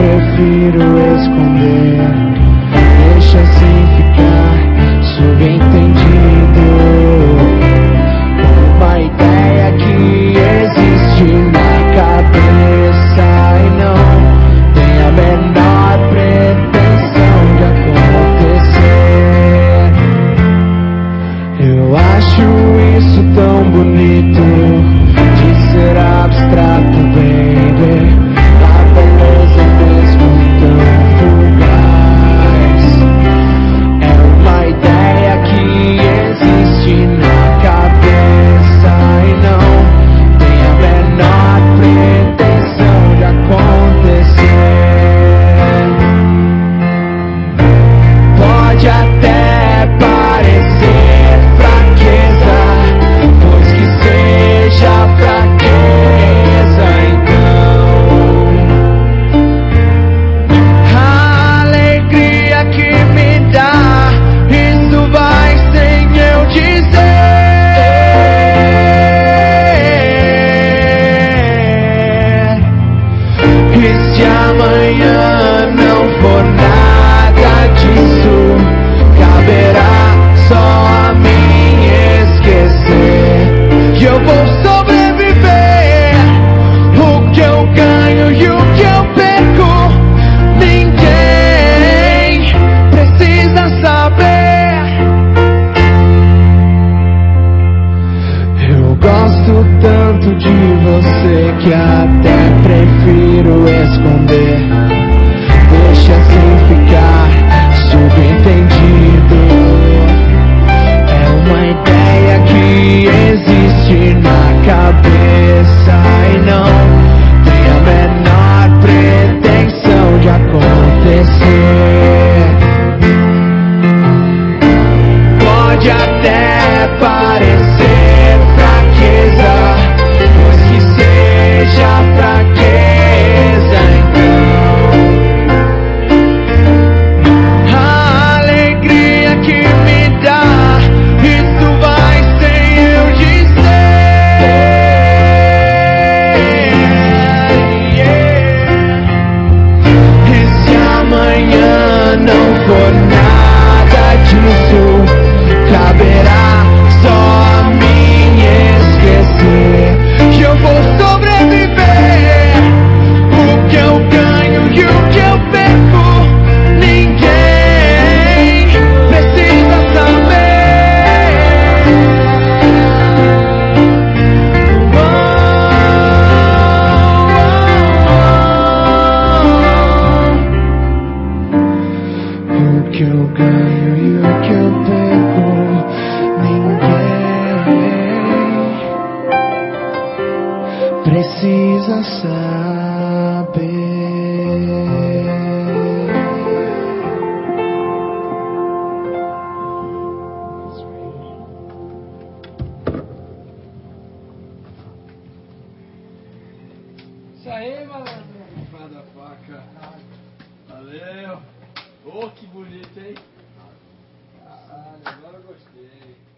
prefiro esconder. Deixa assim ficar subentendido. Uma ideia que existe na cabeça e não tem a menor pretensão de acontecer. Eu acho isso tão bonito, de ser abstrato, baby. A beleza mesmo tão fugaz. É uma ideia que existe na cabeça e não tem a menor pretensão de acontecer. Pode até parecer fraqueza, pois que seja fraqueza, então a alegria que me dá, isso vai sem eu dizer. E se amanhã não for nada disso, caberá só a mim esquecer que eu vou sobreviver. O que eu ganho e o que eu perco, ninguém precisa saber. Eu gosto tanto de você que até prefiro esconder. Deixa assim ficar subentendido. É uma ideia que existe na cabeça e não tem a menor pretensão de acontecer. Pode até parecer fraqueza, pois que seja fraqueza, então a alegria que me dá, isso vai sem eu dizer. E se amanhã não for nada disso, caberá só a mim esquecer que eu vou sobreviver. O que eu ganho e o que eu perco, ninguém precisa saber. O que eu ganho e o que eu perco, ninguém precisa saber. Isso aí, malandro. Da faca. Valeu. Oh, que bonito, hein? Caralho, agora eu gostei.